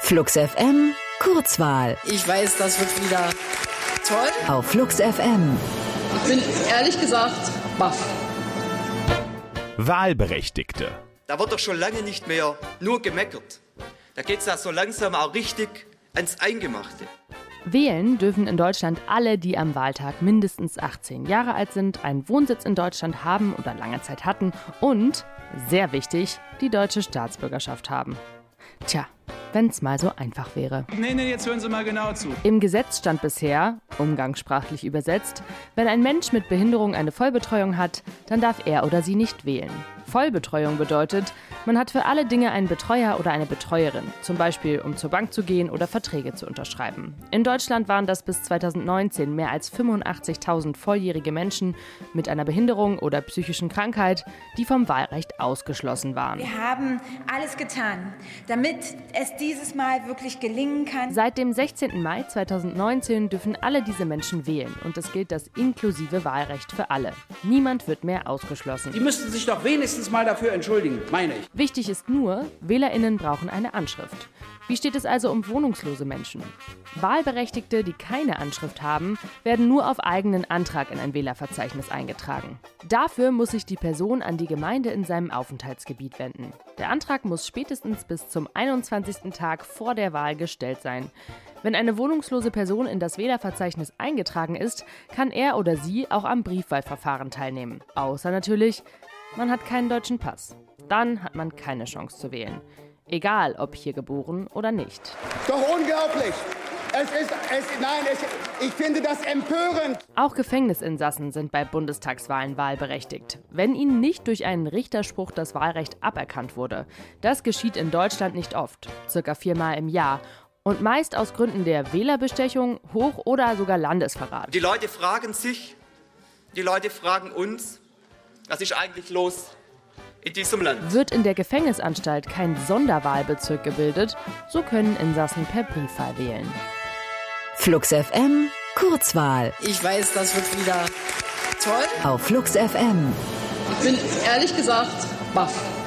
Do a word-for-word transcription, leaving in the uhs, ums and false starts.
Flux F M Kurzwahl. Ich weiß, das wird wieder toll. Auf Flux F M. Ich bin ehrlich gesagt baff. Wahlberechtigte. Da wird doch schon lange nicht mehr nur gemeckert. Da geht es ja so langsam auch richtig ans Eingemachte. Wählen dürfen in Deutschland alle, die am Wahltag mindestens achtzehn Jahre alt sind, einen Wohnsitz in Deutschland haben oder lange Zeit hatten und, sehr wichtig, die deutsche Staatsbürgerschaft haben. Tja, wenn's mal so einfach wäre. Nee, nee, jetzt hören Sie mal genau zu. Im Gesetz stand bisher, umgangssprachlich übersetzt, wenn ein Mensch mit Behinderung eine Vollbetreuung hat, dann darf er oder sie nicht wählen. Vollbetreuung bedeutet, man hat für alle Dinge einen Betreuer oder eine Betreuerin, zum Beispiel um zur Bank zu gehen oder Verträge zu unterschreiben. In Deutschland waren das bis zweitausendneunzehn mehr als fünfundachtzigtausend volljährige Menschen mit einer Behinderung oder psychischen Krankheit, die vom Wahlrecht ausgeschlossen waren. Wir haben alles getan, damit es dieses Mal wirklich gelingen kann. Seit dem sechzehnten Mai zweitausendneunzehn dürfen alle diese Menschen wählen und es gilt das inklusive Wahlrecht für alle. Niemand wird mehr ausgeschlossen. Die müssten sich doch wenigstens mal dafür entschuldigen, meine ich. Wichtig ist nur, WählerInnen brauchen eine Anschrift. Wie steht es also um wohnungslose Menschen? Wahlberechtigte, die keine Anschrift haben, werden nur auf eigenen Antrag in ein Wählerverzeichnis eingetragen. Dafür muss sich die Person an die Gemeinde in seinem Aufenthaltsgebiet wenden. Der Antrag muss spätestens bis zum einundzwanzigsten Tag vor der Wahl gestellt sein. Wenn eine wohnungslose Person in das Wählerverzeichnis eingetragen ist, kann er oder sie auch am Briefwahlverfahren teilnehmen. Außer natürlich, man hat keinen deutschen Pass. Dann hat man keine Chance zu wählen. Egal, ob hier geboren oder nicht. Doch unglaublich! Es ist, es, nein, es, ich finde das empörend. Auch Gefängnisinsassen sind bei Bundestagswahlen wahlberechtigt, wenn ihnen nicht durch einen Richterspruch das Wahlrecht aberkannt wurde. Das geschieht in Deutschland nicht oft, circa viermal im Jahr. Und meist aus Gründen der Wählerbestechung, Hoch- oder sogar Landesverrat. Die Leute fragen sich, die Leute fragen uns, was ist eigentlich los in diesem Land? Wird in der Gefängnisanstalt kein Sonderwahlbezirk gebildet, so können Insassen per Briefwahl wählen. Flux F M Kurzwahl. Ich weiß, das wird wieder toll. Auf Flux F M. Ich bin ehrlich gesagt baff.